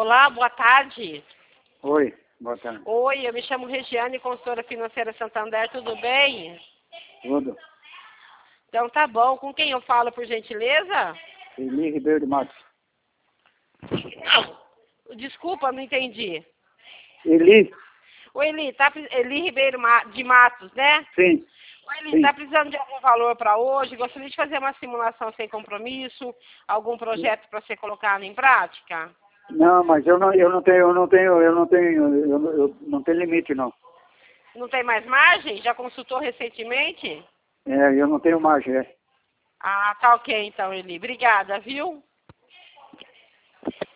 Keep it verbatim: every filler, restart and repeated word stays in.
Olá, boa tarde. Oi, boa tarde. Oi, eu me chamo Regiane, consultora financeira Santander, tudo bem? Tudo. Então tá bom. Com quem eu falo, por gentileza? Eli Ribeiro de Matos. Desculpa, não entendi. Eli? Oi, Eli, tá, pre- Eli Ribeiro Ma- de Matos, né? Sim. Oi, Eli, Sim. tá precisando de algum valor para hoje? Gostaria de fazer uma simulação sem compromisso? Algum projeto para você colocar em prática? Não, mas eu não, eu não tenho, eu não tenho, eu não tenho, eu, não- eu não tenho limite não. Não tem mais margem? Já consultou recentemente? É, eu não tenho margem, é. Ah, tá ok então, Eli. Obrigada, viu?